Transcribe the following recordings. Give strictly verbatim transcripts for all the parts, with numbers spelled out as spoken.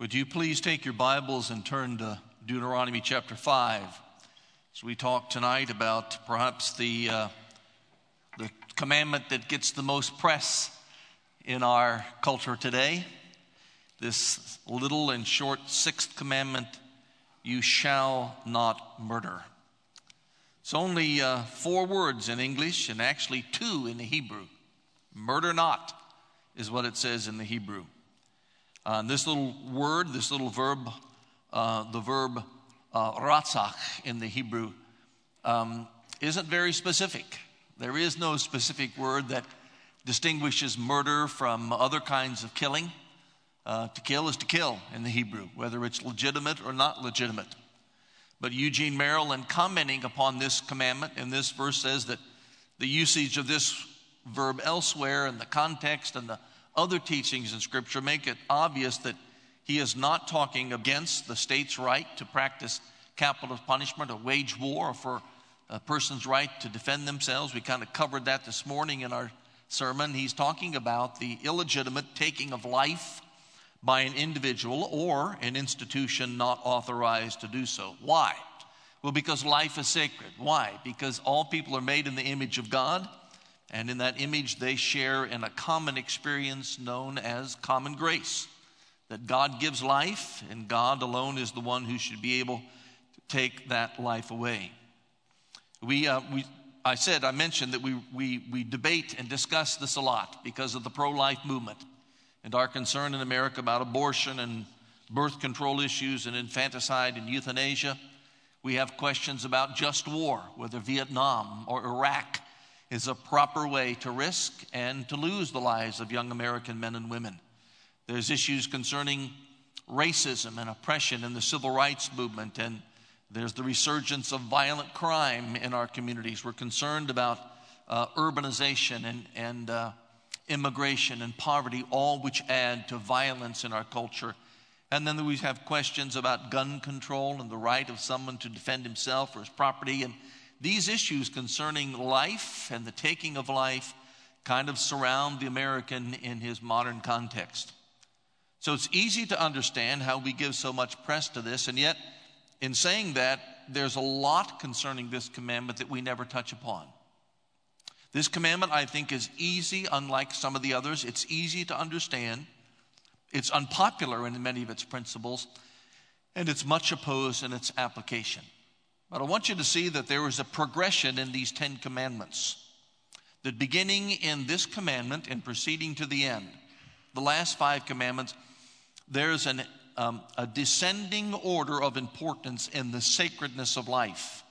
Would you please take your Bibles and turn to Deuteronomy chapter five as we talk tonight about perhaps the, uh, the commandment that gets the most press in our culture today. This little and short sixth commandment, you shall not murder. It's only uh, four words in English and actually two in the Hebrew. Murder not is what it says in the Hebrew. Uh, this little word, this little verb, uh, the verb uh, ratzach in the Hebrew, um, isn't very specific. There is no specific word that distinguishes murder from other kinds of killing. Uh, to kill is to kill in the Hebrew, whether it's legitimate or not legitimate. But Eugene Merrill, in commenting upon this commandment in this verse, says that the usage of this verb elsewhere and the context and the other teachings in Scripture make it obvious that he is not talking against the state's right to practice capital punishment or wage war, or for a person's right to defend themselves. We kind of covered that this morning in our sermon. He's talking about the illegitimate taking of life by an individual or an institution not authorized to do so. Why? Well, because life is sacred. Why? Because all people are made in the image of God, and in that image they share in a common experience known as common grace. That God gives life, and God alone is the one who should be able to take that life away. We, uh, we, I said, I mentioned that we, we, we debate and discuss this a lot because of the pro-life movement and our concern in America about abortion and birth control issues and infanticide and euthanasia. We have questions about just war, whether Vietnam or Iraq is a proper way to risk and to lose the lives of young American men and women. There's issues concerning racism and oppression in the civil rights movement, and there's the resurgence of violent crime in our communities. We're concerned about uh, urbanization and, and uh, immigration and poverty, all which add to violence in our culture. And then we have questions about gun control and the right of someone to defend himself or his property. And these issues concerning life and the taking of life kind of surround the American in his modern context. So it's easy to understand how we give so much press to this, and yet in saying that, there's a lot concerning this commandment that we never touch upon. This commandment, I think, is easy, unlike some of the others. It's easy to understand. It's unpopular in many of its principles, and it's much opposed in its application. But I want you to see that there is a progression in these Ten Commandments. That beginning in this commandment and proceeding to the end, the last five commandments, there's an, um, a descending order of importance in the sacredness of life.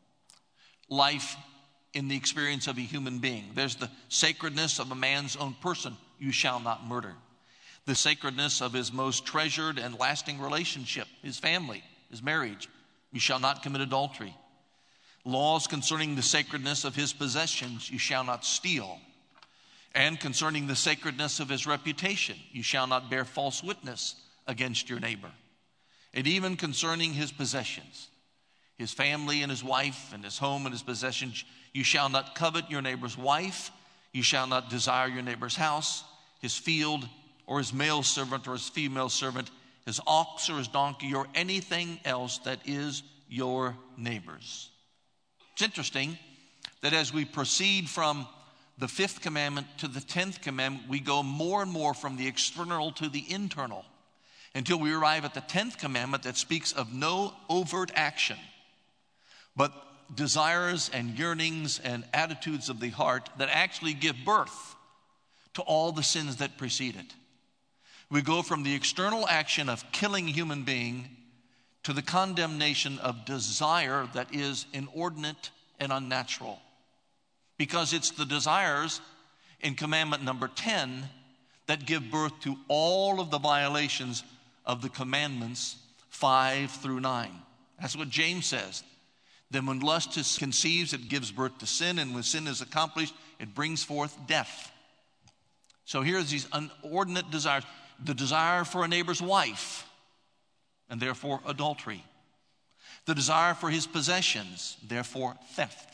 Life in the experience of a human being. There's the sacredness of a man's own person. You shall not murder. The sacredness of his most treasured and lasting relationship, his family, his marriage. You shall not commit adultery. Laws concerning the sacredness of his possessions. You shall not steal. And concerning the sacredness of his reputation. You shall not bear false witness against your neighbor. And even concerning his possessions. His family and his wife and his home and his possessions. You shall not covet your neighbor's wife. You shall not desire your neighbor's house, his field, or his male servant or his female servant, his ox or his donkey, or anything else that is your neighbor's. It's interesting that as we proceed from the fifth commandment to the tenth commandment, we go more and more from the external to the internal until we arrive at the tenth commandment that speaks of no overt action, but desires and yearnings and attitudes of the heart that actually give birth to all the sins that precede it. We go from the external action of killing a human being to the condemnation of desire that is inordinate and unnatural. Because it's the desires in commandment number ten that give birth to all of the violations of the commandments five through nine. That's what James says. Then when lust is conceives, it gives birth to sin, and when sin is accomplished, it brings forth death. So here's these inordinate desires. The desire for a neighbor's wife, and therefore adultery. The desire for his possessions, therefore theft.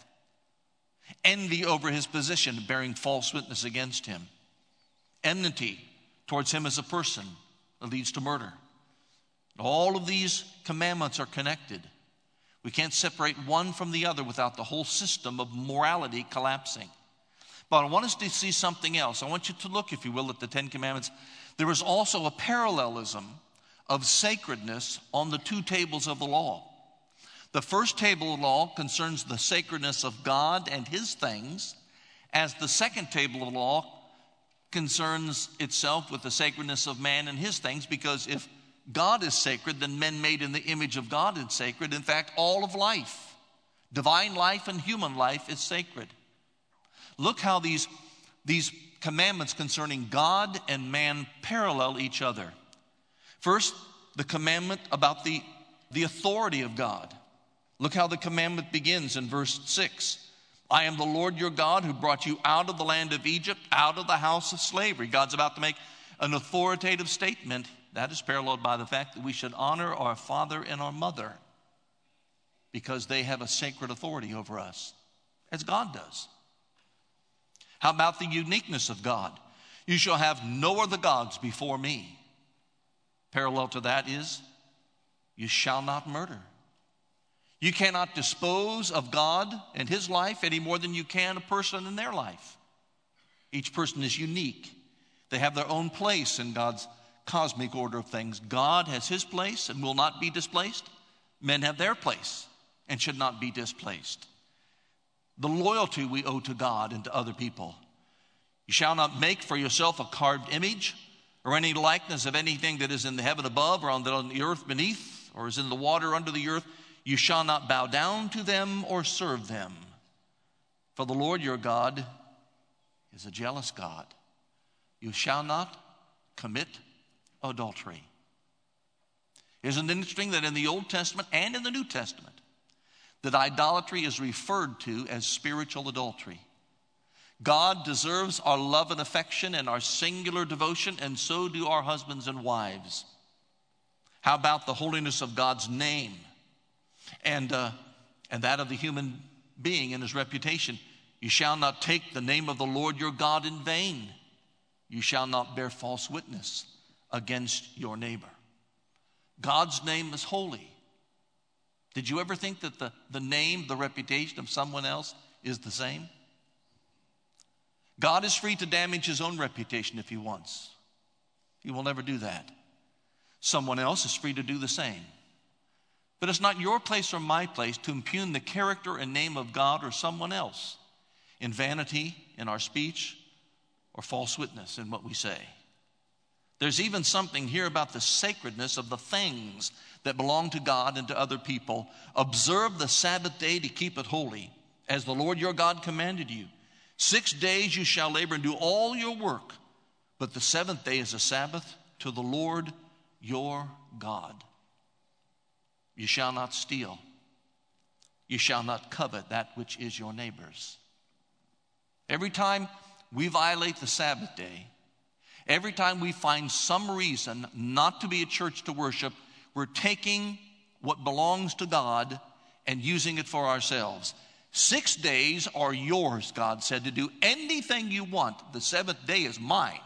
Envy over his position, bearing false witness against him. Enmity towards him as a person, that leads to murder. All of these commandments are connected. We can't separate one from the other without the whole system of morality collapsing. But I want us to see something else. I want you to look, if you will, at the Ten Commandments. There is also a parallelism of sacredness on the two tables of the law. The first table of law concerns the sacredness of God and his things, as the second table of law concerns itself with the sacredness of man and his things, because if God is sacred, then men made in the image of God is sacred. In fact, all of life, divine life and human life, is sacred. Look how these, these commandments concerning God and man parallel each other. First, the commandment about the, the authority of God. Look how the commandment begins in verse six. I am the Lord your God who brought you out of the land of Egypt, out of the house of slavery. God's about to make an authoritative statement. That is paralleled by the fact that we should honor our father and our mother because they have a sacred authority over us, as God does. How about the uniqueness of God? You shall have no other gods before me. Parallel to that is, you shall not murder. You cannot dispose of God and his life any more than you can a person in their life. Each person is unique. They have their own place in God's cosmic order of things. God has his place and will not be displaced. Men have their place and should not be displaced. The loyalty we owe to God and to other people. You shall not make for yourself a carved image or any likeness of anything that is in the heaven above or on the, on the earth beneath or is in the water under the earth. You shall not bow down to them or serve them. For the Lord your God is a jealous God. You shall not commit adultery. Isn't it interesting that in the Old Testament and in the New Testament, that idolatry is referred to as spiritual adultery? God deserves our love and affection and our singular devotion, and so do our husbands and wives. How about the holiness of God's name and, uh, and that of the human being and his reputation? You shall not take the name of the Lord your God in vain. You shall not bear false witness against your neighbor. God's name is holy. Did you ever think that the, the name, the reputation of someone else is the same? God is free to damage his own reputation if he wants. He will never do that. Someone else is free to do the same. But it's not your place or my place to impugn the character and name of God or someone else in vanity, in our speech, or false witness in what we say. There's even something here about the sacredness of the things that belong to God and to other people. Observe the Sabbath day to keep it holy, as the Lord your God commanded you. Six days you shall labor and do all your work, but the seventh day is a Sabbath to the Lord your God. You shall not steal. You shall not covet that which is your neighbor's. Every time we violate the Sabbath day, every time we find some reason not to be at church to worship, we're taking what belongs to God and using it for ourselves. Six days are yours, God said, to do anything you want. The seventh day is mine.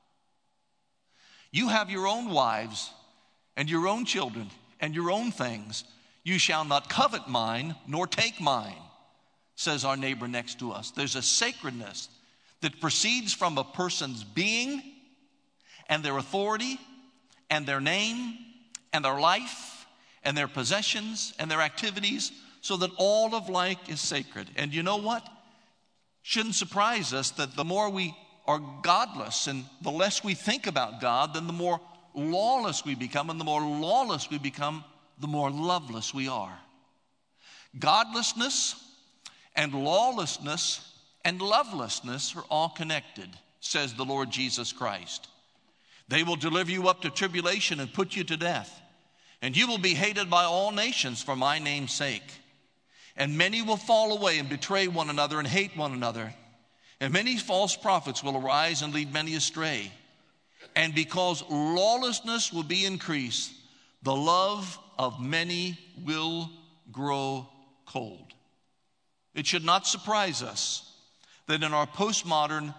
You have your own wives and your own children and your own things. You shall not covet mine nor take mine, says our neighbor next to us. There's a sacredness that proceeds from a person's being and their authority and their name and their life and their possessions and their activities, so that all of life is sacred. And you know what? Shouldn't surprise us that the more we are godless and the less we think about God, then the more lawless we become, and the more lawless we become, the more loveless we are. Godlessness and lawlessness and lovelessness are all connected, says the Lord Jesus Christ. They will deliver you up to tribulation and put you to death, and you will be hated by all nations for my name's sake. And many will fall away and betray one another and hate one another. And many false prophets will arise and lead many astray. And because lawlessness will be increased, the love of many will grow cold. It should not surprise us that in our postmodern,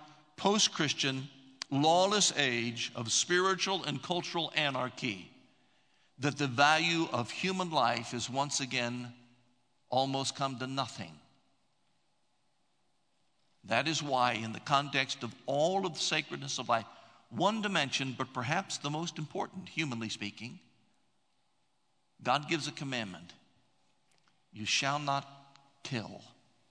post-Christian, lawless age of spiritual and cultural anarchy, that the value of human life is once again almost come to nothing. That is why, in the context of all of the sacredness of life, one dimension, but perhaps the most important, humanly speaking, God gives a commandment. You shall not kill.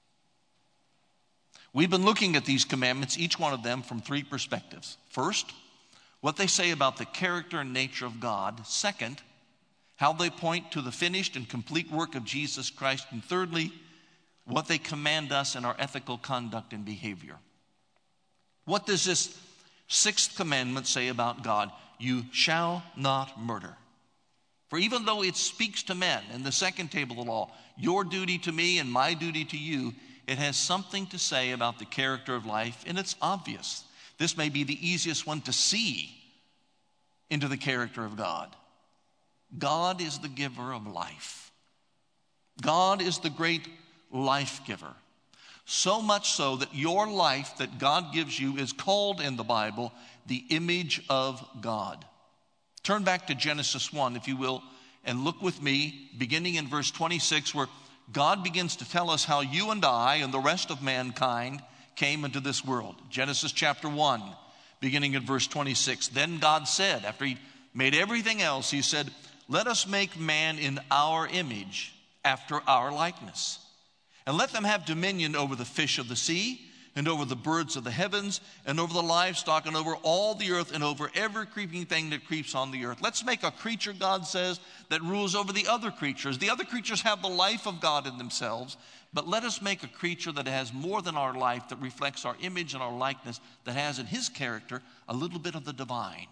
We've been looking at these commandments, each one of them, from three perspectives. First, what they say about the character and nature of God. Second, how they point to the finished and complete work of Jesus Christ. And thirdly, what they command us in our ethical conduct and behavior. What does this sixth commandment say about God? You shall not murder. For even though it speaks to men in the second table of the law, your duty to me and my duty to you, it has something to say about the character of life, and it's obvious. This may be the easiest one to see into the character of God. God is the giver of life. God is the great life giver. So much so that your life that God gives you is called in the Bible the image of God. Turn back to Genesis one, if you will, and look with me, beginning in verse twenty-six, where God begins to tell us how you and I and the rest of mankind came into this world. Genesis chapter one, beginning at verse twenty-six. Then God said, after he made everything else, he said, let us make man in our image, after our likeness. And let them have dominion over the fish of the sea, and over the birds of the heavens, and over the livestock, and over all the earth, and over every creeping thing that creeps on the earth. Let's make a creature, God says, that rules over the other creatures. The other creatures have the life of God in themselves, but let us make a creature that has more than our life, that reflects our image and our likeness, that has in his character a little bit of the divine.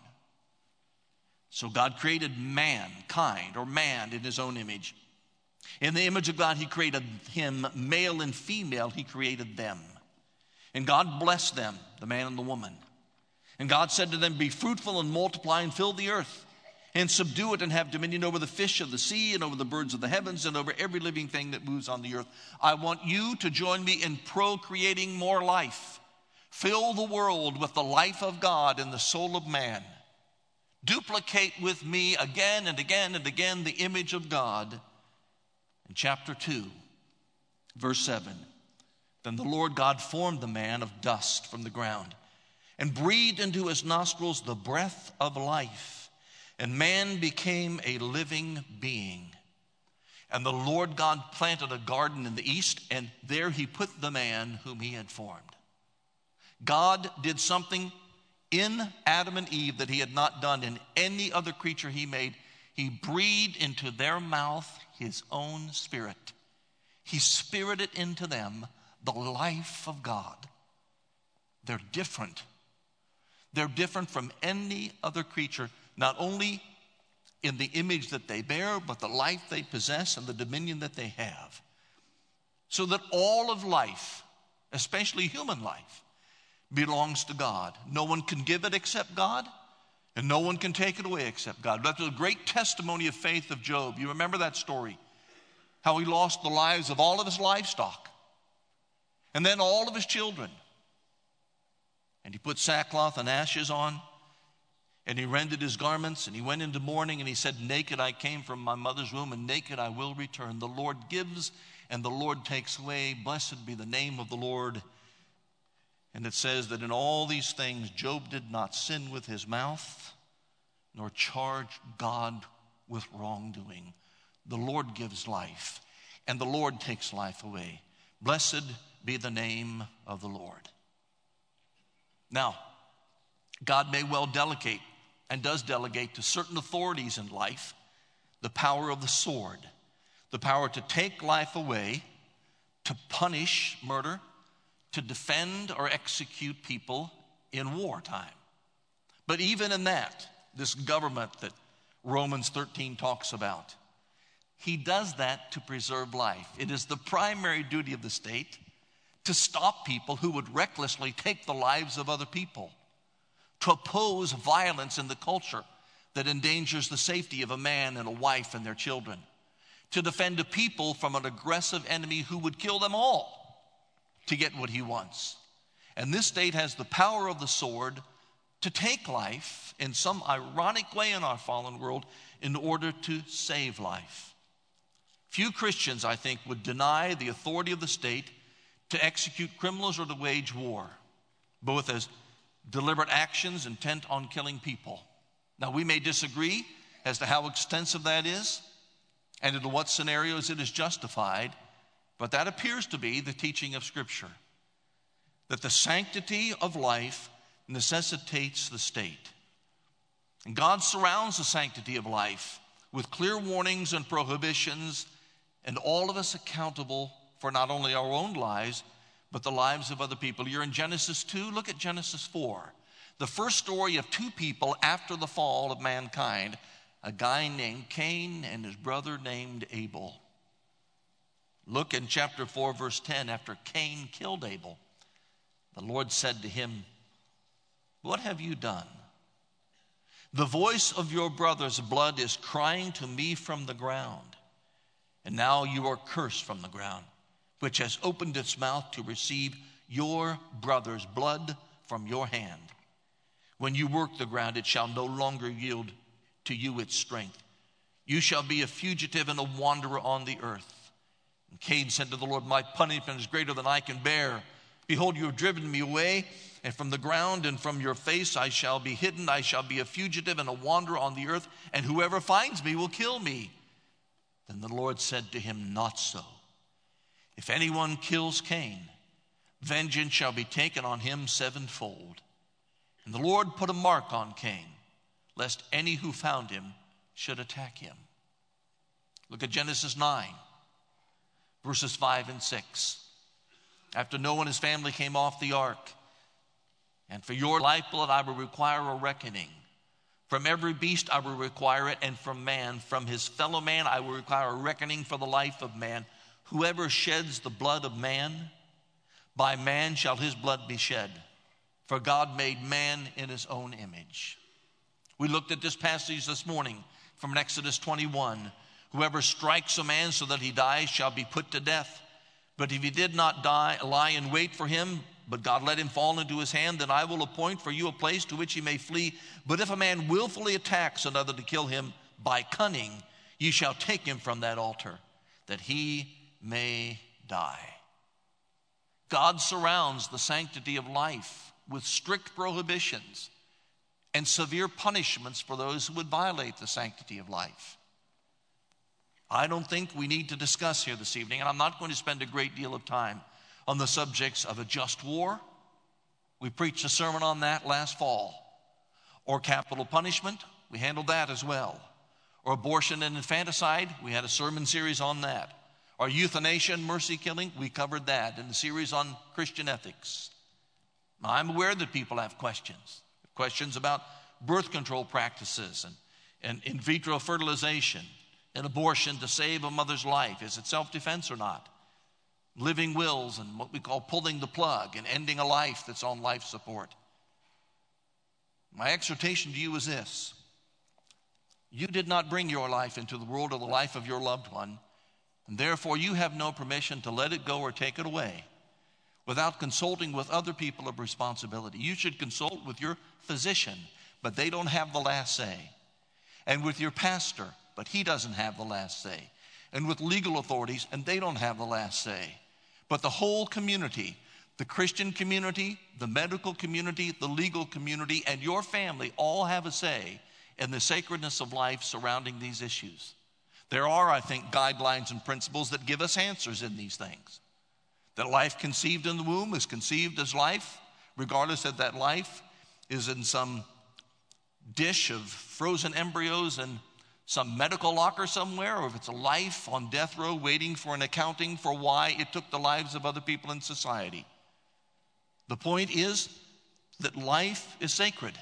So God created mankind, or man, in his own image. In the image of God, he created him, male and female, he created them. And God blessed them, the man and the woman. And God said to them, be fruitful and multiply and fill the earth, and subdue it and have dominion over the fish of the sea and over the birds of the heavens and over every living thing that moves on the earth. I want you to join me in procreating more life. Fill the world with the life of God in the soul of man. Duplicate with me again and again and again the image of God. In chapter two, verse seven. Then the Lord God formed the man of dust from the ground and breathed into his nostrils the breath of life, and man became a living being. And the Lord God planted a garden in the east, and there he put the man whom he had formed. God did something in Adam and Eve that he had not done in any other creature he made. He breathed into their mouth his own spirit. He spirited into them the life of God. They're different. They're different from any other creature, not only in the image that they bear, but the life they possess and the dominion that they have. So that all of life, especially human life, belongs to God. No one can give it except God, and no one can take it away except God. That's a great testimony of faith of Job. You remember that story, how he lost the lives of all of his livestock, and then all of his children. And he put sackcloth and ashes on, and he rended his garments, and he went into mourning, and he said, naked I came from my mother's womb, and naked I will return. The Lord gives, and the Lord takes away. Blessed be the name of the Lord. And it says that in all these things, Job did not sin with his mouth, nor charge God with wrongdoing. The Lord gives life, and the Lord takes life away. Blessed be the name of the Lord. Now, God may well delegate, and does delegate to certain authorities in life, the power of the sword, the power to take life away, to punish murder, to defend or execute people in wartime. But even in that, this government that Romans thirteen talks about, he does that to preserve life. It is the primary duty of the state to stop people who would recklessly take the lives of other people, to oppose violence in the culture that endangers the safety of a man and a wife and their children, to defend a people from an aggressive enemy who would kill them all to get what he wants. And this state has the power of the sword to take life in some ironic way in our fallen world in order to save life. Few Christians, I think, would deny the authority of the state to execute criminals or to wage war, both as deliberate actions intent on killing people. Now, we may disagree as to how extensive that is and in what scenarios it is justified, but that appears to be the teaching of Scripture, that the sanctity of life necessitates the state. And God surrounds the sanctity of life with clear warnings and prohibitions, and all of us accountable for not only our own lives, but the lives of other people. You're in Genesis two. Look at Genesis four. The first story of two people after the fall of mankind, a guy named Cain and his brother named Abel. Look in chapter four, verse ten. After Cain killed Abel, the Lord said to him, "What have you done? The voice of your brother's blood is crying to me from the ground. And now you are cursed from the ground, which has opened its mouth to receive your brother's blood from your hand. When you work the ground, it shall no longer yield to you its strength. You shall be a fugitive and a wanderer on the earth." And Cain said to the Lord, "My punishment is greater than I can bear. Behold, you have driven me away, and from the ground and from your face I shall be hidden. I shall be a fugitive and a wanderer on the earth, and whoever finds me will kill me." Then the Lord said to him, "Not so. If anyone kills Cain, vengeance shall be taken on him sevenfold." And the Lord put a mark on Cain, lest any who found him should attack him. Look at Genesis nine, verses five and six. After Noah and his family came off the ark, "And for your lifeblood I will require a reckoning. From every beast I will require it, and from man, from his fellow man, I will require a reckoning for the life of man. Whoever sheds the blood of man, by man shall his blood be shed. For God made man in his own image." We looked at this passage this morning from Exodus twenty-one. "Whoever strikes a man so that he dies shall be put to death. But if he did not die, lie in wait for him, but God let him fall into his hand, then I will appoint for you a place to which he may flee. But if a man willfully attacks another to kill him by cunning, you shall take him from that altar, that he may die." God surrounds the sanctity of life with strict prohibitions and severe punishments for those who would violate the sanctity of life. I don't think we need to discuss here this evening, and I'm not going to spend a great deal of time on the subjects of a just war. We preached a sermon on that last fall. Or capital punishment. We handled that as well. Or abortion and infanticide. We had a sermon series on that. Or euthanasia and mercy killing. We covered that in the series on Christian ethics. Now, I'm aware that people have questions. Questions about birth control practices and, and in vitro fertilization and abortion to save a mother's life. Is it self-defense or not? Living wills and what we call pulling the plug and ending a life that's on life support. My exhortation to you is this: you did not bring your life into the world or the life of your loved one, and therefore you have no permission to let it go or take it away without consulting with other people of responsibility. You should consult with your physician, but they don't have the last say. And with your pastor, but he doesn't have the last say. And with legal authorities, and they don't have the last say. But the whole community, the Christian community, the medical community, the legal community, and your family all have a say in the sacredness of life surrounding these issues. There are, I think, guidelines and principles that give us answers in these things. That life conceived in the womb is conceived as life, regardless if that life is in some dish of frozen embryos and some medical locker somewhere, or if it's a life on death row waiting for an accounting for why it took the lives of other people in society. The point is that life is sacred,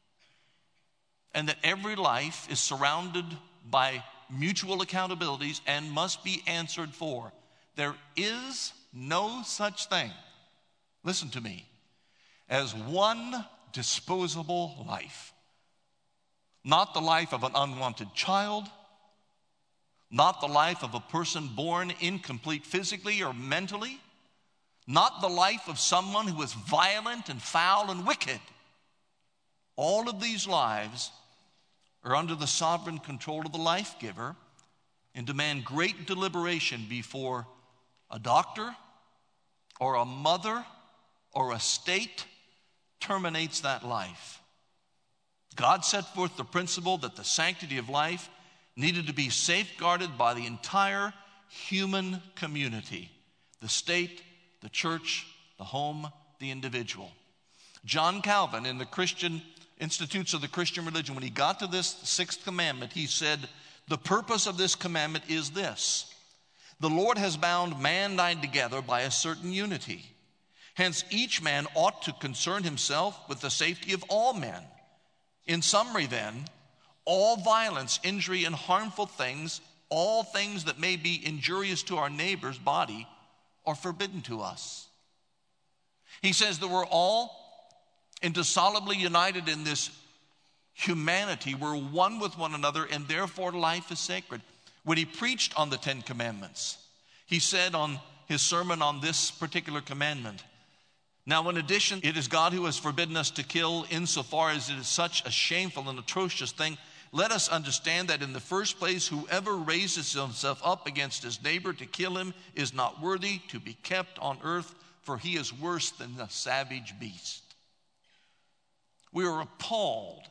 and that every life is surrounded by mutual accountabilities and must be answered for. There is no such thing, listen to me, as one disposable life. Not the life of an unwanted child, not the life of a person born incomplete physically or mentally, not the life of someone who is violent and foul and wicked. All of these lives are under the sovereign control of the life giver and demand great deliberation before a doctor or a mother or a state terminates that life. God set forth the principle that the sanctity of life needed to be safeguarded by the entire human community, the state, the church, the home, the individual. John Calvin, in the Christian Institutes of the Christian Religion, when he got to this sixth commandment, he said, the purpose of this commandment is this: the Lord has bound mankind together by a certain unity. Hence, each man ought to concern himself with the safety of all men. In summary, then, all violence, injury, and harmful things, all things that may be injurious to our neighbor's body, are forbidden to us. He says that we're all indissolubly united in this humanity. We're one with one another, and therefore life is sacred. When he preached on the Ten Commandments, he said on his sermon on this particular commandment, now in addition, it is God who has forbidden us to kill insofar as it is such a shameful and atrocious thing. Let us understand that in the first place, whoever raises himself up against his neighbor to kill him is not worthy to be kept on earth, for he is worse than a savage beast. We are appalled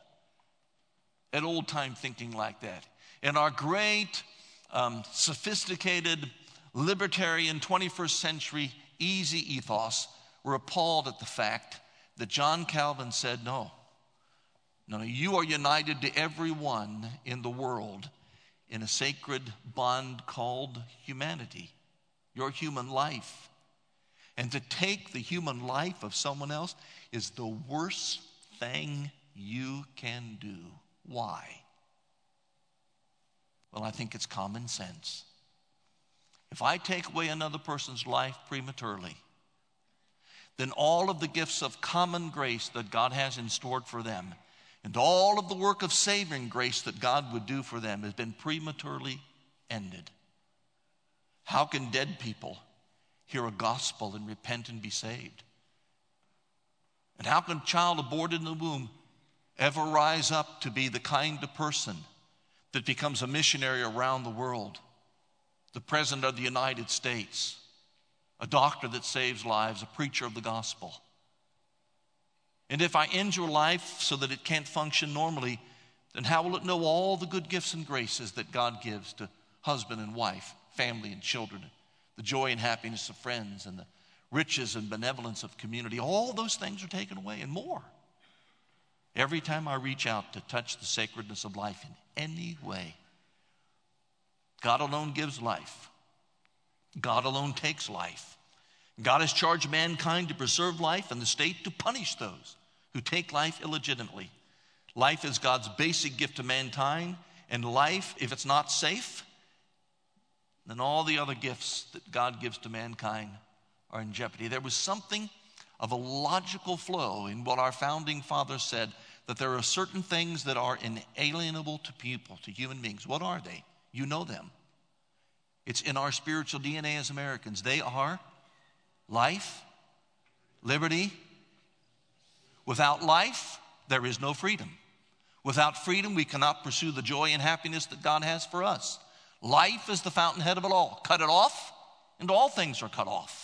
at old-time thinking like that. In our great, um, sophisticated, libertarian, twenty-first century, easy ethos, we're appalled at the fact that John Calvin said, no, no, you are united to everyone in the world in a sacred bond called humanity, your human life. And to take the human life of someone else is the worst thing you can do. Why? Well, I think it's common sense. If I take away another person's life prematurely, then all of the gifts of common grace that God has in store for them and all of the work of saving grace that God would do for them has been prematurely ended. How can dead people hear a gospel and repent and be saved? And how can a child aborted in the womb ever rise up to be the kind of person that becomes a missionary around the world, the president of the United States, a doctor that saves lives, a preacher of the gospel? And if I injure life so that it can't function normally, then how will it know all the good gifts and graces that God gives to husband and wife, family and children, the joy and happiness of friends, and the riches and benevolence of community? All those things are taken away and more. Every time I reach out to touch the sacredness of life in any way, God alone gives life. God alone takes life. God has charged mankind to preserve life and the state to punish those who take life illegitimately. Life is God's basic gift to mankind, and life, if it's not safe, then all the other gifts that God gives to mankind are in jeopardy. There was something of a logical flow in what our founding fathers said, that there are certain things that are inalienable to people, to human beings. What are they? You know them. It's in our spiritual D N A as Americans. They are life, liberty. Without life, there is no freedom. Without freedom, we cannot pursue the joy and happiness that God has for us. Life is the fountainhead of it all. Cut it off, and all things are cut off.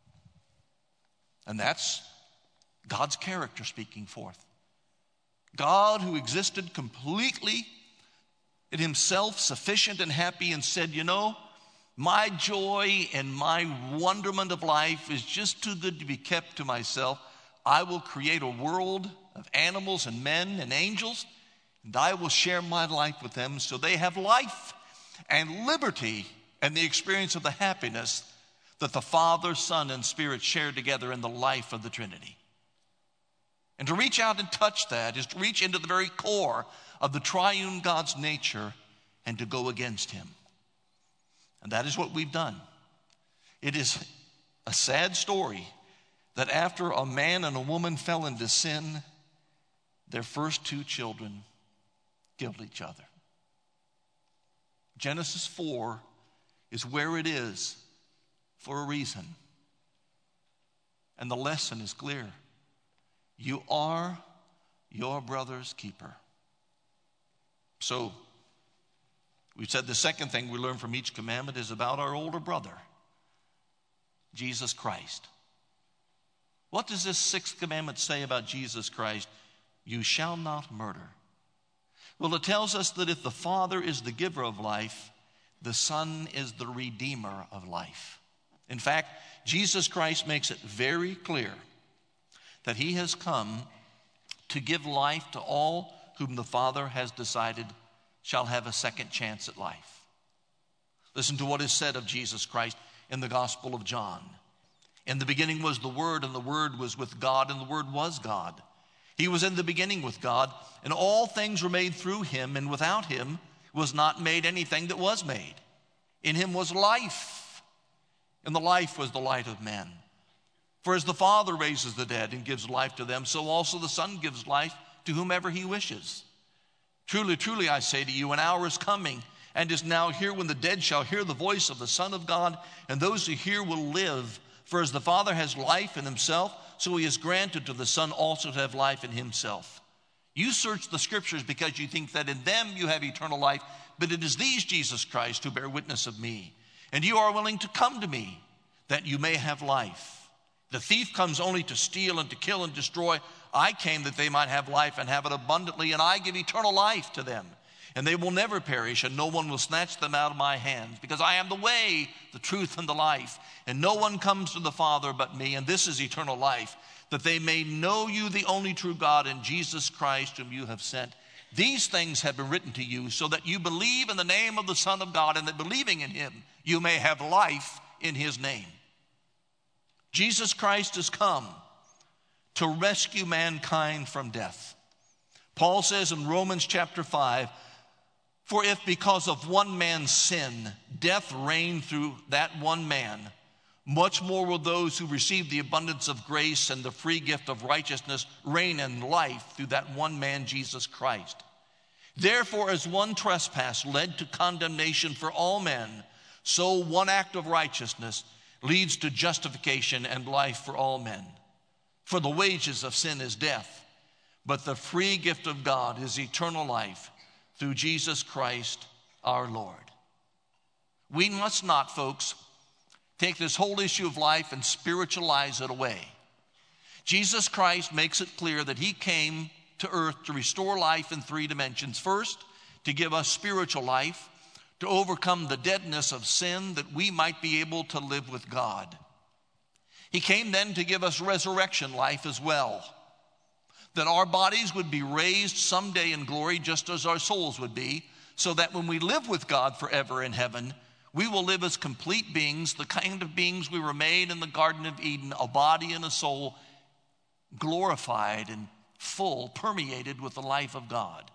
And that's God's character speaking forth. God, who existed completely in himself, sufficient and happy, and said, you know, my joy and my wonderment of life is just too good to be kept to myself. I will create a world of animals and men and angels, and I will share my life with them so they have life and liberty and the experience of the happiness that the Father, Son, and Spirit share together in the life of the Trinity. And to reach out and touch that is to reach into the very core of the triune God's nature and to go against him. And that is what we've done. It is a sad story that after a man and a woman fell into sin, their first two children killed each other. Genesis four is where it is for a reason. And the lesson is clear. You are your brother's keeper. So, we said the second thing we learn from each commandment is about our older brother, Jesus Christ. What does this sixth commandment say about Jesus Christ? You shall not murder. Well, it tells us that if the Father is the giver of life, the Son is the redeemer of life. In fact, Jesus Christ makes it very clear that he has come to give life to all whom the Father has decided shall have a second chance at life. Listen to what is said of Jesus Christ in the Gospel of John. In the beginning was the Word, and the Word was with God, and the Word was God. He was in the beginning with God, and all things were made through him, and without him was not made anything that was made. In him was life, and the life was the light of men. For as the Father raises the dead and gives life to them, so also the Son gives life to whomever he wishes. Truly, truly, I say to you, an hour is coming, and is now here, when the dead shall hear the voice of the Son of God, and those who hear will live. For as the Father has life in himself, so he has granted to the Son also to have life in himself. You search the Scriptures because you think that in them you have eternal life, but it is these, Jesus Christ, who bear witness of me. And you are willing to come to me, that you may have life. The thief comes only to steal and to kill and destroy. I came that they might have life and have it abundantly, and I give eternal life to them. And they will never perish, and no one will snatch them out of my hands, because I am the way, the truth, and the life. And no one comes to the Father but me, and this is eternal life, that they may know you, the only true God, and Jesus Christ, whom you have sent. These things have been written to you, so that you believe in the name of the Son of God, and that believing in him, you may have life in his name. Jesus Christ has come to rescue mankind from death. Paul says in Romans chapter five, for if because of one man's sin, death reigned through that one man, much more will those who receive the abundance of grace and the free gift of righteousness reign in life through that one man, Jesus Christ. Therefore, as one trespass led to condemnation for all men, so one act of righteousness leads to justification and life for all men. For the wages of sin is death, but the free gift of God is eternal life through Jesus Christ our Lord. We must not, folks, take this whole issue of life and spiritualize it away. Jesus Christ makes it clear that he came to earth to restore life in three dimensions. First, to give us spiritual life, to overcome the deadness of sin, that we might be able to live with God. He came then to give us resurrection life as well, that our bodies would be raised someday in glory just as our souls would be, so that when we live with God forever in heaven, we will live as complete beings, the kind of beings we were made in the Garden of Eden, a body and a soul glorified and full, permeated with the life of God.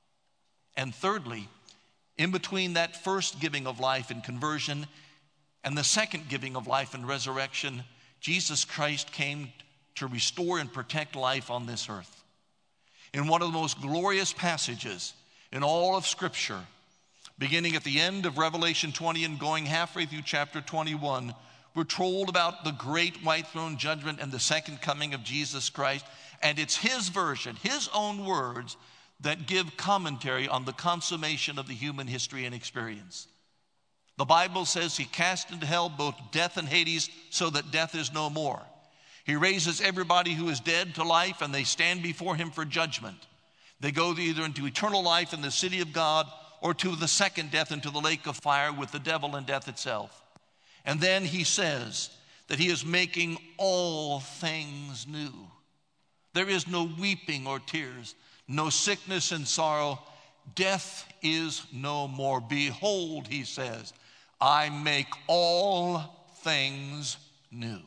And thirdly, in between that first giving of life and conversion and the second giving of life and resurrection, Jesus Christ came to restore and protect life on this earth. In one of the most glorious passages in all of Scripture, beginning at the end of Revelation twenty and going halfway through chapter twenty-one, we're told about the great white throne judgment and the second coming of Jesus Christ. And it's his version, his own words, that give commentary on the consummation of the human history and experience. The Bible says he cast into hell both death and Hades, so that death is no more. He raises everybody who is dead to life, and they stand before him for judgment. They go either into eternal life in the city of God, or to the second death, into the lake of fire with the devil and death itself. And then he says that he is making all things new. There is no weeping or tears, no sickness and sorrow. Death is no more. Behold, he says, I make all things new.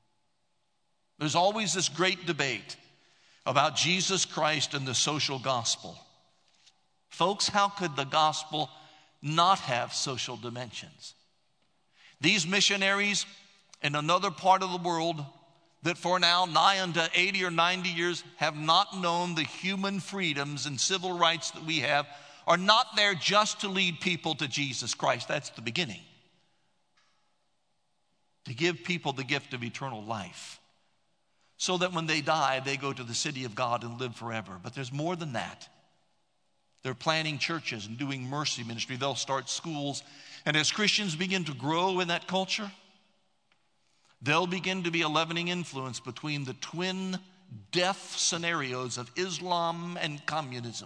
There's always this great debate about Jesus Christ and the social gospel. Folks, how could the gospel not have social dimensions? These missionaries in another part of the world that for now nigh unto eighty or ninety years have not known the human freedoms and civil rights that we have are not there just to lead people to Jesus Christ. That's the beginning. To give people the gift of eternal life, so that when they die, they go to the city of God and live forever. But there's more than that. They're planting churches and doing mercy ministry. They'll start schools. And as Christians begin to grow in that culture, they'll begin to be a leavening influence between the twin death scenarios of Islam and communism.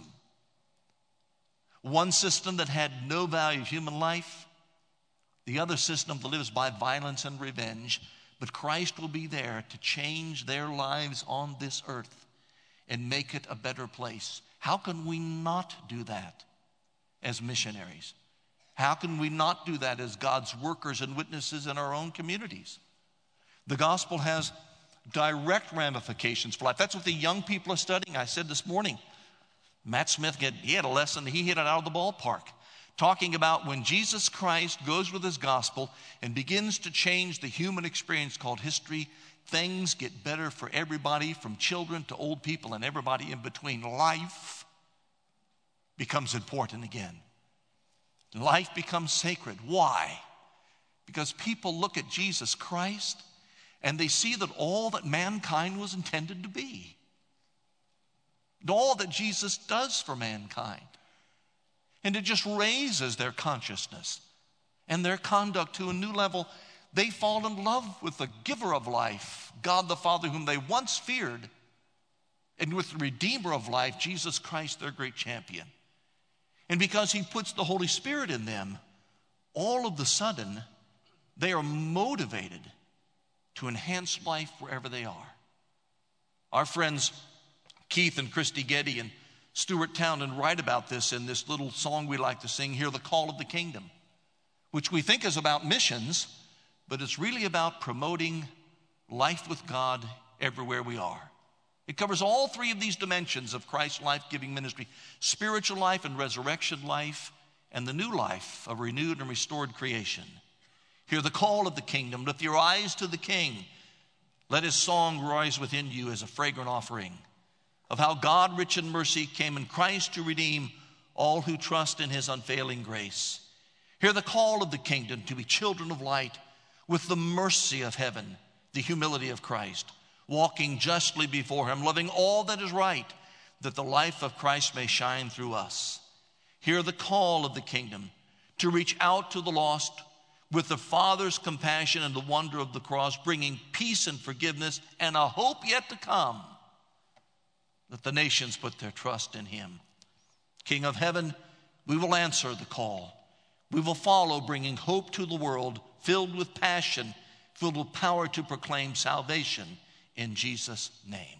One system that had no value of human life, the other system that lives by violence and revenge. But Christ will be there to change their lives on this earth and make it a better place. How can we not do that as missionaries? How can we not do that as God's workers and witnesses in our own communities? The gospel has direct ramifications for life. That's what the young people are studying. I said this morning, Matt Smith, had, he had a lesson, he hit it out of the ballpark, talking about when Jesus Christ goes with his gospel and begins to change the human experience called history, things get better for everybody, from children to old people and everybody in between. Life becomes important again. Life becomes sacred. Why? Because people look at Jesus Christ and they see that all that mankind was intended to be, all that Jesus does for mankind. And it just raises their consciousness and their conduct to a new level. They fall in love with the giver of life, God the Father, whom they once feared, and with the Redeemer of life, Jesus Christ, their great champion. And because he puts the Holy Spirit in them, all of a sudden, they are motivated to enhance life wherever they are. Our friends Keith and Christy Getty and Stuart Townend write about this in this little song we like to sing here, The Call of the Kingdom, which we think is about missions, but it's really about promoting life with God everywhere we are. It covers all three of these dimensions of Christ's life-giving ministry: spiritual life and resurrection life, and the new life of renewed and restored creation. Hear the call of the kingdom. Lift your eyes to the King. Let his song rise within you as a fragrant offering of how God, rich in mercy, came in Christ to redeem all who trust in his unfailing grace. Hear the call of the kingdom to be children of light, with the mercy of heaven, the humility of Christ, walking justly before him, loving all that is right, that the life of Christ may shine through us. Hear the call of the kingdom to reach out to the lost with the Father's compassion and the wonder of the cross, bringing peace and forgiveness and a hope yet to come, that the nations put their trust in him. King of heaven, we will answer the call. We will follow, bringing hope to the world, filled with passion, filled with power to proclaim salvation in Jesus' name.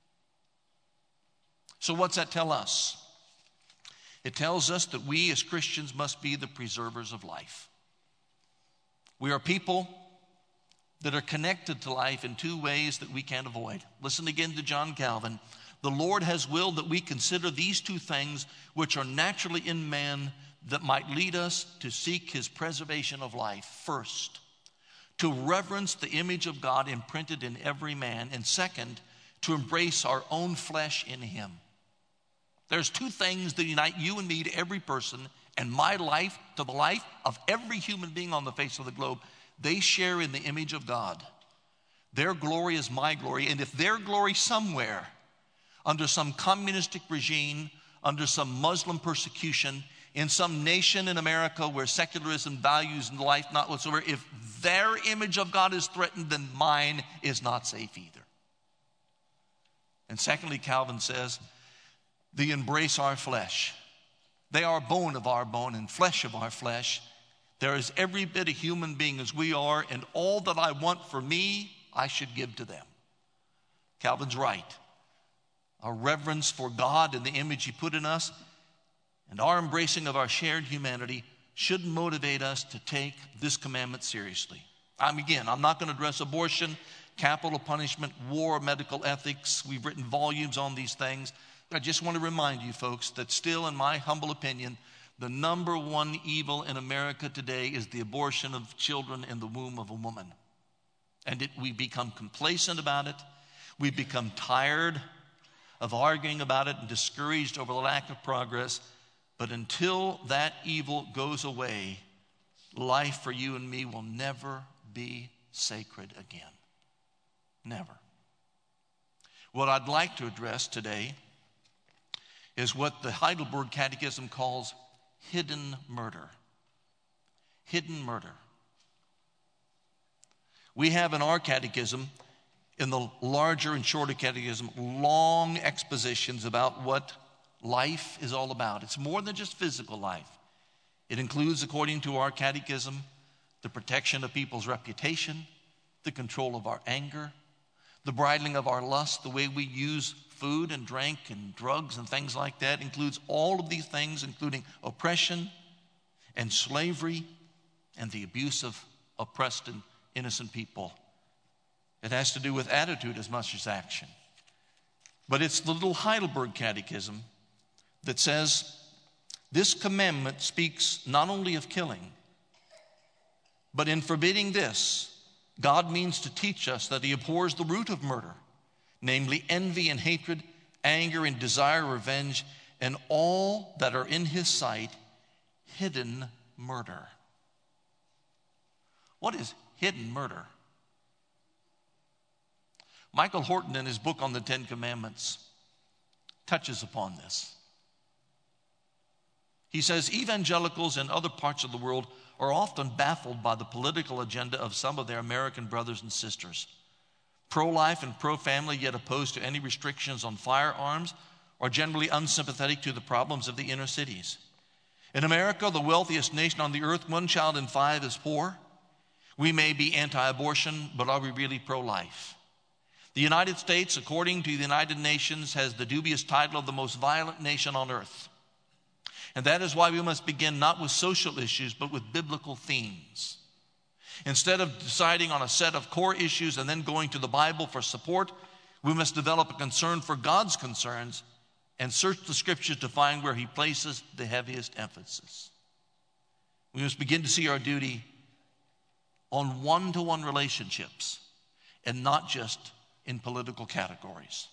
So what's that tell us? It tells us that we as Christians must be the preservers of life. We are people that are connected to life in two ways that we can't avoid. Listen again to John Calvin. The Lord has willed that we consider these two things which are naturally in man, that might lead us to seek his preservation of life. First, to reverence the image of God imprinted in every man. And second, to embrace our own flesh in him. There's two things that unite you and me to every person, and my life to the life of every human being on the face of the globe. They share in the image of God. Their glory is my glory. And if their glory somewhere, under some communistic regime, under some Muslim persecution, in some nation in America where secularism values life not whatsoever, if their image of God is threatened, then mine is not safe either. And secondly, Calvin says, they embrace our flesh. They are bone of our bone and flesh of our flesh. There is every bit a human being as we are, and all that I want for me, I should give to them. Calvin's right. Our reverence for God and the image he put in us, and our embracing of our shared humanity should motivate us to take this commandment seriously. I'm again, I'm not going to address abortion, capital punishment, war, medical ethics. We've written volumes on these things. I just want to remind you folks that still, in my humble opinion, the number one evil in America today is the abortion of children in the womb of a woman. And it, we become complacent about it. We become tired of arguing about it and discouraged over the lack of progress. But until that evil goes away, life for you and me will never be sacred again. Never. What I'd like to address today is what the Heidelberg Catechism calls hidden murder. Hidden murder. We have in our catechism, in the larger and shorter catechism, long expositions about what life is all about. It's more than just physical life. It includes, according to our catechism, the protection of people's reputation, the control of our anger, the bridling of our lust, the way we use food and drink and drugs and things like that. It includes all of these things, including oppression and slavery and the abuse of oppressed and innocent people. It has to do with attitude as much as action. But it's the little Heidelberg Catechism that says this commandment speaks not only of killing, but in forbidding this, God means to teach us that he abhors the root of murder, namely envy and hatred, anger and desire, revenge, and all that are in his sight, hidden murder. What is hidden murder? Michael Horton, in his book on the Ten Commandments, touches upon this. He says, evangelicals in other parts of the world are often baffled by the political agenda of some of their American brothers and sisters. Pro-life and pro-family, yet opposed to any restrictions on firearms, are generally unsympathetic to the problems of the inner cities. In America, the wealthiest nation on the earth, one child in five is poor. We may be anti-abortion, but are we really pro-life? The United States, according to the United Nations, has the dubious title of the most violent nation on earth. And that is why we must begin not with social issues, but with biblical themes. Instead of deciding on a set of core issues and then going to the Bible for support, we must develop a concern for God's concerns and search the scriptures to find where he places the heaviest emphasis. We must begin to see our duty on one-to-one relationships and not just in political categories.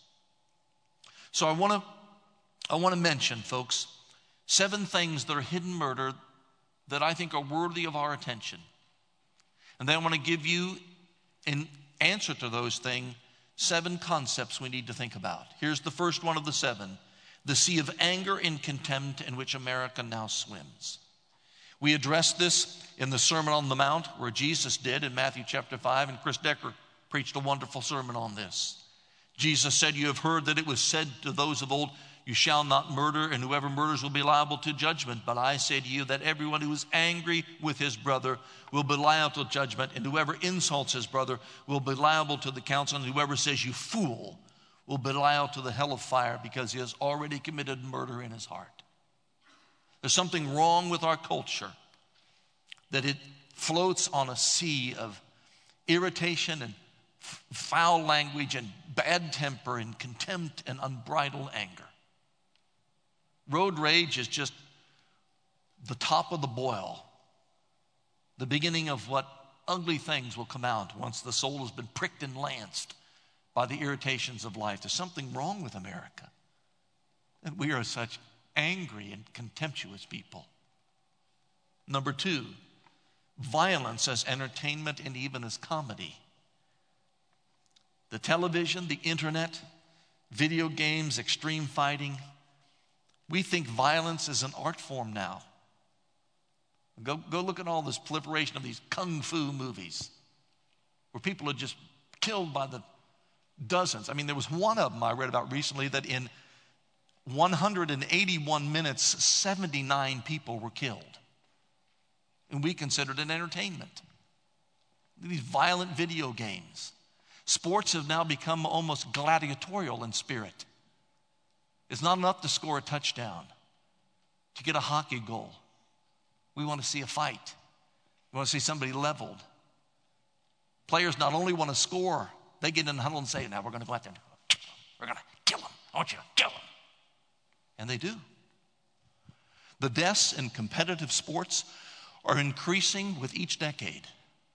So I want to I want to mention, folks, seven things that are hidden murder that I think are worthy of our attention. And then I want to give you, in answer to those things, seven concepts we need to think about. Here's the first one of the seven: the sea of anger and contempt in which America now swims. We addressed this in the Sermon on the Mount, where Jesus did in Matthew chapter five, and Chris Decker preached a wonderful sermon on this. Jesus said, "You have heard that it was said to those of old, you shall not murder, and whoever murders will be liable to judgment. But I say to you that everyone who is angry with his brother will be liable to judgment, and whoever insults his brother will be liable to the council, and whoever says you fool will be liable to the hell of fire, because he has already committed murder in his heart." There's something wrong with our culture, that it floats on a sea of irritation and f- foul language and bad temper and contempt and unbridled anger. Road rage is just the top of the boil, the beginning of what ugly things will come out once the soul has been pricked and lanced by the irritations of life. There's something wrong with America, that we are such angry and contemptuous people. Number two, violence as entertainment and even as comedy. The television, the internet, video games, extreme fighting. We think violence is an art form now. Go, go look at all this proliferation of these kung fu movies where people are just killed by the dozens. I mean, there was one of them I read about recently that in one hundred eighty-one minutes, seventy-nine people were killed. And we considered it entertainment. These violent video games. Sports have now become almost gladiatorial in spirit. It's not enough to score a touchdown, to get a hockey goal. We want to see a fight. We want to see somebody leveled. Players not only want to score, they get in the huddle and say, now we're going to go out there. We're going to kill them. I want you to kill them. And they do. The deaths in competitive sports are increasing with each decade.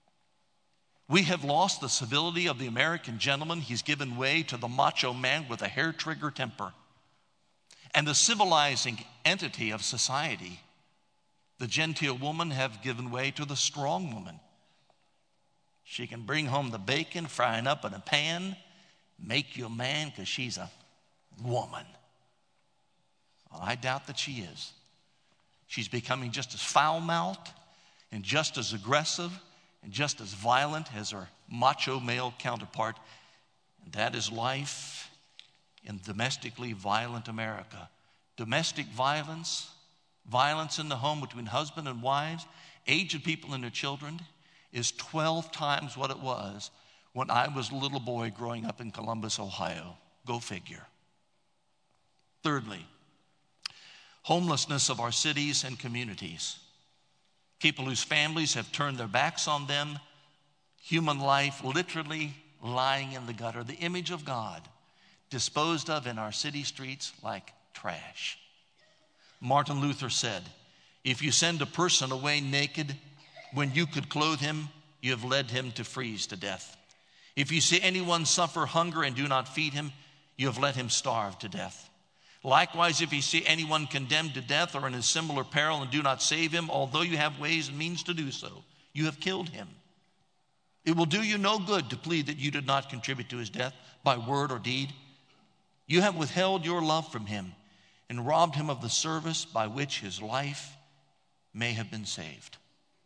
We have lost the civility of the American gentleman. He's given way to the macho man with a hair-trigger temper. And the civilizing entity of society, the genteel woman, have given way to the strong woman. She can bring home the bacon, frying up in a pan, make you a man because she's a woman. Well, I doubt that she is. She's becoming just as foul-mouthed and just as aggressive and just as violent as her macho male counterpart. And that is life in domestically violent America. Domestic violence, violence in the home between husband and wives, aged people and their children, is twelve times what it was when I was a little boy growing up in Columbus, Ohio. Go figure. Thirdly, homelessness of our cities and communities. People whose families have turned their backs on them, human life literally lying in the gutter, the image of God disposed of in our city streets like trash. Martin Luther said, if you send a person away naked when you could clothe him, you have led him to freeze to death. If you see anyone suffer hunger and do not feed him, you have let him starve to death. Likewise, if you see anyone condemned to death or in a similar peril and do not save him, although you have ways and means to do so, you have killed him. It will do you no good to plead that you did not contribute to his death by word or deed. You have withheld your love from him and robbed him of the service by which his life may have been saved.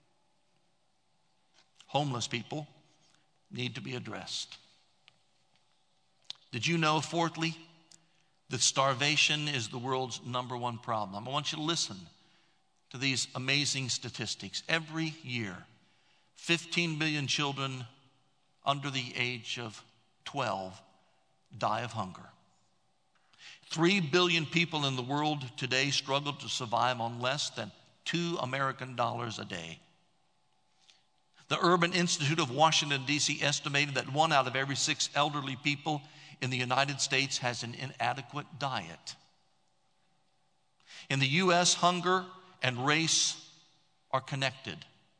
Homeless people need to be addressed. Did you know, fourthly, that starvation is the world's number one problem? I want you to listen to these amazing statistics. Every year, fifteen million children under the age of twelve die of hunger. Three billion people in the world today struggle to survive on less than two American dollars a day. The Urban Institute of Washington, D C estimated that one out of every six elderly people in the United States has an inadequate diet. In the U S, hunger and race are connected.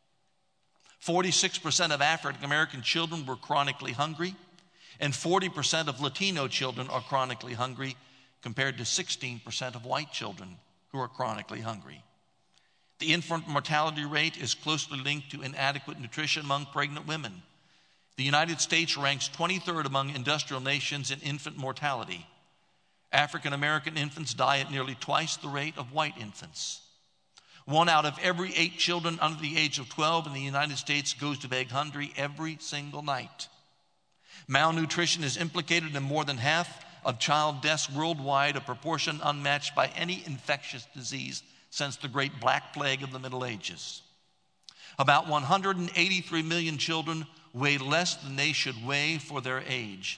forty-six percent of African American children were chronically hungry, and forty percent of Latino children are chronically hungry, compared to sixteen percent of white children who are chronically hungry. The infant mortality rate is closely linked to inadequate nutrition among pregnant women. The United States ranks twenty-third among industrial nations in infant mortality. African American infants die at nearly twice the rate of white infants. One out of every eight children under the age of twelve in the United States goes to bed hungry every single night. Malnutrition is implicated in more than half of child deaths worldwide, a proportion unmatched by any infectious disease since the Great Black Plague of the Middle Ages. About one hundred eighty-three million children weigh less than they should weigh for their age.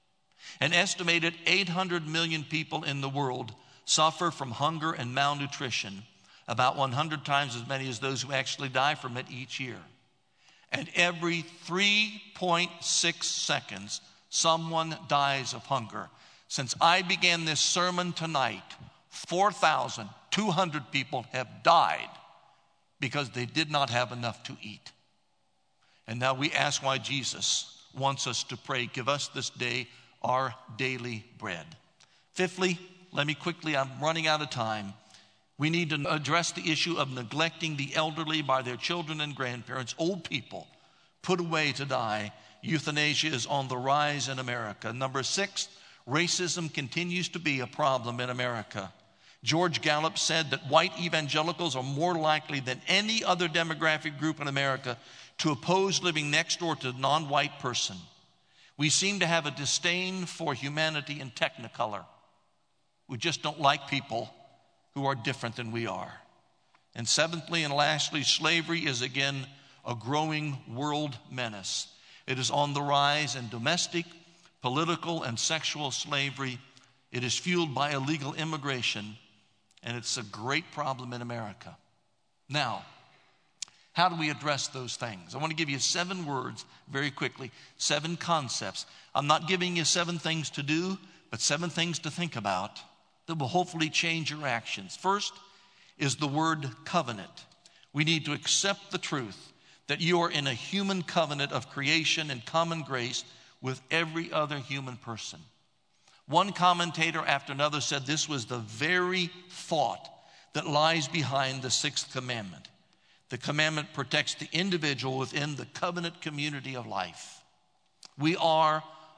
An estimated eight hundred million people in the world suffer from hunger and malnutrition, about one hundred times as many as those who actually die from it each year. And every three point six seconds, someone dies of hunger. Since I began this sermon tonight, four thousand two hundred people have died because they did not have enough to eat. And now we ask why Jesus wants us to pray, give us this day our daily bread. Fifthly, let me quickly, I'm running out of time. We need to address the issue of neglecting the elderly by their children and grandparents, old people put away to die. Euthanasia is on the rise in America. Number six, racism continues to be a problem in America. George Gallup said that white evangelicals are more likely than any other demographic group in America to oppose living next door to a non-white person. We seem to have a disdain for humanity in technicolor. We just don't like people who are different than we are. And seventhly and lastly, slavery is again a growing world menace. It is on the rise in domestic, political, and sexual slavery. It is fueled by illegal immigration, and it's a great problem in America. Now, how do we address those things? I want to give you seven words very quickly, seven concepts. I'm not giving you seven things to do, but seven things to think about that will hopefully change your actions. First is the word covenant. We need to accept the truth that you are in a human covenant of creation and common grace with every other human person. One commentator after another said this was the very thought that lies behind the sixth commandment. The commandment protects the individual within the covenant community of life. We are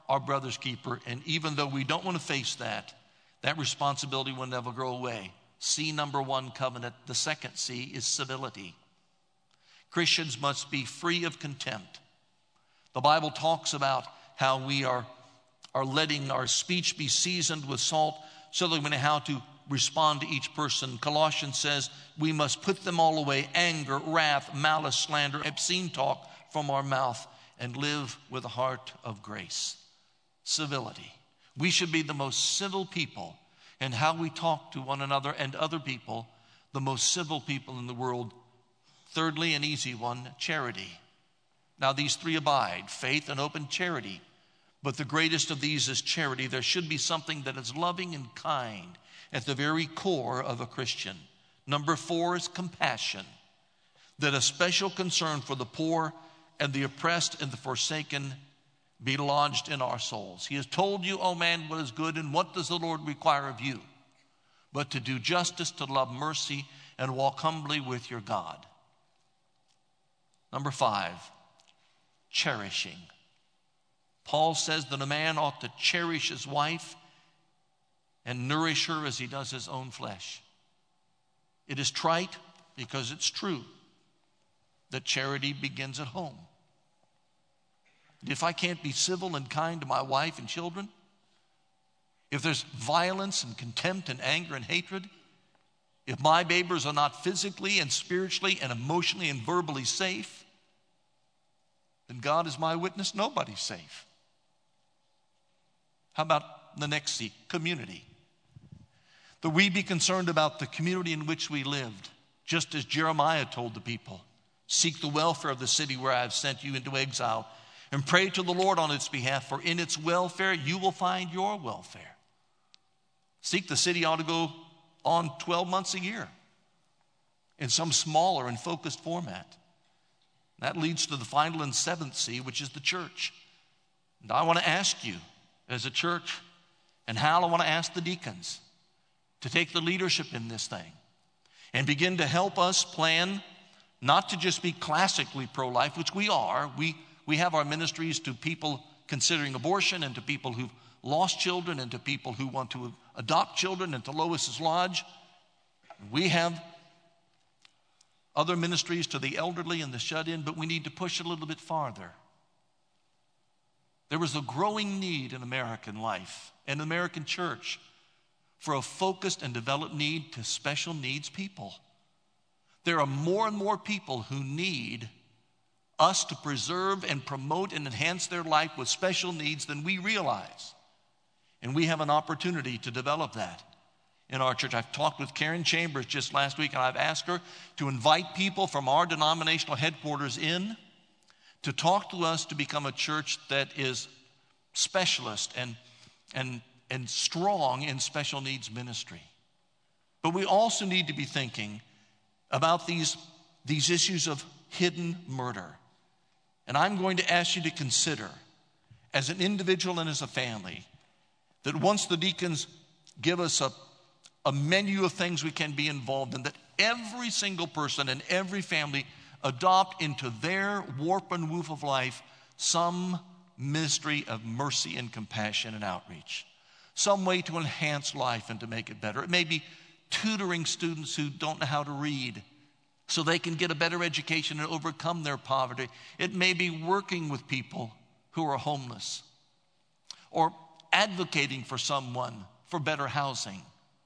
our brother's keeper. And even though we don't want to face that, that responsibility will never go away. C, number one, covenant. The second C is civility. Christians must be free of contempt. The Bible talks about how we are, are letting our speech be seasoned with salt so that we know how to respond to each person. Colossians says we must put them all away: anger, wrath, malice, slander, obscene talk from our mouth, and live with a heart of grace. Civility. We should be the most civil people in how we talk to one another and other people, the most civil people in the world. Thirdly, an easy one, charity. Now these three abide: faith and hope and charity. But the greatest of these is charity. There should be something that is loving and kind at the very core of a Christian. Number four is compassion. That a special concern for the poor and the oppressed and the forsaken be lodged in our souls. He has told you, oh man, what is good, and what does the Lord require of you? But to do justice, to love mercy, and walk humbly with your God. Number five, cherishing. Paul says that a man ought to cherish his wife and nourish her as he does his own flesh. It is trite because it's true that charity begins at home. If I can't be civil and kind to my wife and children, if there's violence and contempt and anger and hatred, if my neighbors are not physically and spiritually and emotionally and verbally safe, then God is my witness, nobody's safe. How about the next C, community? That we be concerned about the community in which we lived, just as Jeremiah told the people, seek the welfare of the city where I have sent you into exile, and pray to the Lord on its behalf, for in its welfare you will find your welfare. Seek the city ought to go on twelve months a year in some smaller and focused format. That leads to the final and seventh C, which is the church. And I want to ask you as a church, and Hal, I want to ask the deacons to take the leadership in this thing and begin to help us plan not to just be classically pro-life, which we are. We We have our ministries to people considering abortion, and to people who've lost children, and to people who want to adopt children, and to Lois's Lodge. We have other ministries to the elderly and the shut-in, but we need to push a little bit farther. There was a growing need in American life and American church for a focused and developed need to special needs people. There are more and more people who need us to preserve and promote and enhance their life with special needs than we realize. And we have an opportunity to develop that in our church. I've talked with Karen Chambers just last week, and I've asked her to invite people from our denominational headquarters in to talk to us to become a church that is specialist and, and, and strong in special needs ministry. But we also need to be thinking about these, these issues of hidden murder. And I'm going to ask you to consider, as an individual and as a family, that once the deacons give us a, a menu of things we can be involved in, that every single person and every family adopt into their warp and woof of life some ministry of mercy and compassion and outreach, some way to enhance life and to make it better. It may be tutoring students who don't know how to read so they can get a better education and overcome their poverty. It may be working with people who are homeless, or advocating for someone for better housing.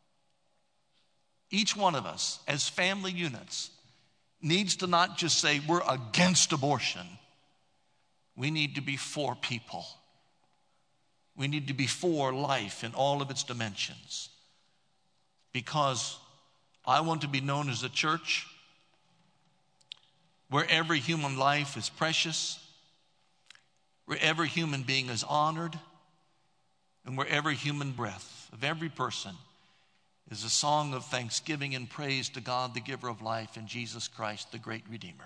Each one of us, as family units, needs to not just say we're against abortion. We need to be for people. We need to be for life in all of its dimensions. Because I want to be known as a church where every human life is precious, where every human being is honored, and where every human breath of every person is a song of thanksgiving and praise to God, the giver of life, and Jesus Christ, the great Redeemer.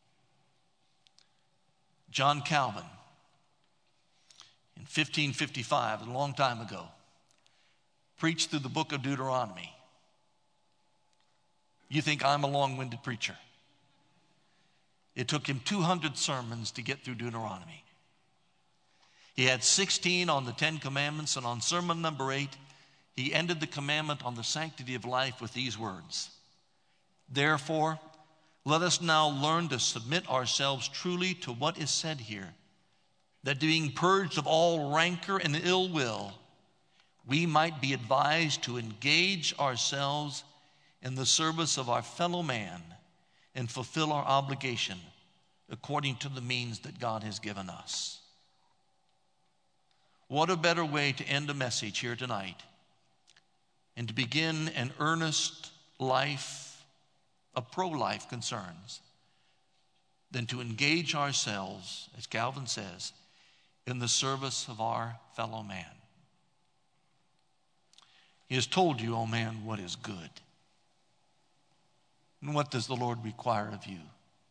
John Calvin, in fifteen fifty-five, a long time ago, preached through the book of Deuteronomy. You think I'm a long-winded preacher? It took him two hundred sermons to get through Deuteronomy. He had sixteen on the Ten Commandments, and on sermon number eight, he ended the commandment on the sanctity of life with these words: therefore, let us now learn to submit ourselves truly to what is said here, that being purged of all rancor and ill will, we might be advised to engage ourselves in the service of our fellow man and fulfill our obligation according to the means that God has given us. What a better way to end a message here tonight and to begin an earnest life of pro-life concerns than to engage ourselves, as Calvin says, in the service of our fellow man. He has told you, O man, what is good. And what does the Lord require of you?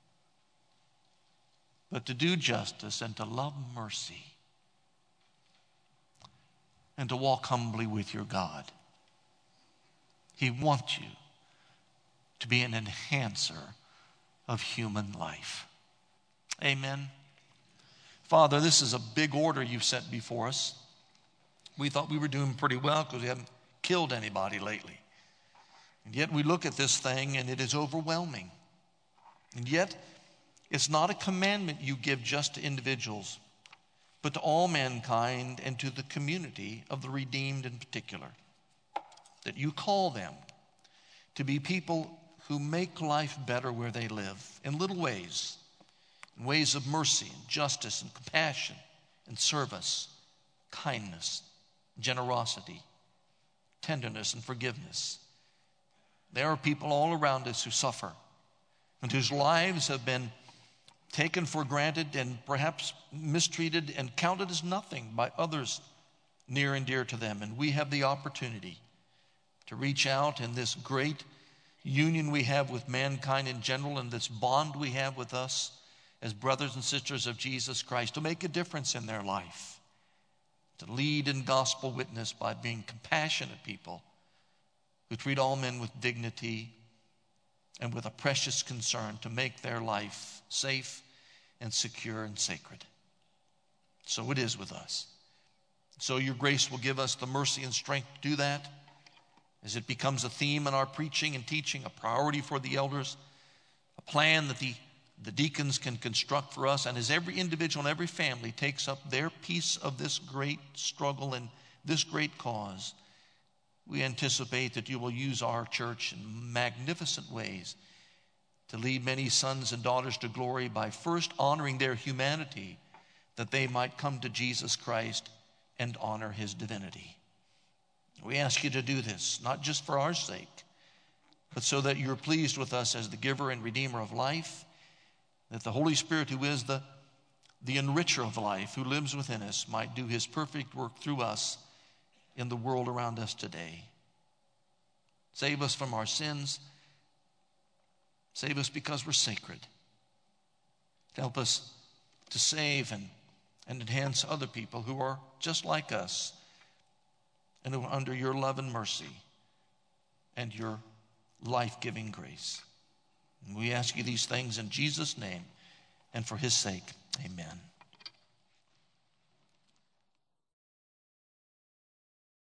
But to do justice and to love mercy and to walk humbly with your God. He wants you to be an enhancer of human life. Amen. Father, this is a big order you've set before us. We thought we were doing pretty well because we haven't killed anybody lately. And yet we look at this thing and it is overwhelming. And yet it's not a commandment you give just to individuals, but to all mankind and to the community of the redeemed in particular. That you call them to be people who make life better where they live in little ways, in ways of mercy and justice and compassion and service, kindness, generosity, tenderness and forgiveness. There are people all around us who suffer and whose lives have been taken for granted and perhaps mistreated and counted as nothing by others near and dear to them. And we have the opportunity to reach out in this great union we have with mankind in general and this bond we have with us as brothers and sisters of Jesus Christ to make a difference in their life, to lead in gospel witness by being compassionate people who treat all men with dignity and with a precious concern to make their life safe and secure and sacred. So it is with us. So your grace will give us the mercy and strength to do that as it becomes a theme in our preaching and teaching, a priority for the elders, a plan that the, the deacons can construct for us, and as every individual and every family takes up their piece of this great struggle and this great cause, we anticipate that you will use our church in magnificent ways to lead many sons and daughters to glory by first honoring their humanity, that they might come to Jesus Christ and honor his divinity. We ask you to do this, not just for our sake, but so that you're pleased with us as the giver and redeemer of life, that the Holy Spirit, who is the, the enricher of life, who lives within us, might do his perfect work through us in the world around us today. Save us from our sins. Save us because we're sacred. Help us to save and, and enhance other people who are just like us and who are under your love and mercy and your life-giving grace. And we ask you these things in Jesus' name and for his sake. Amen.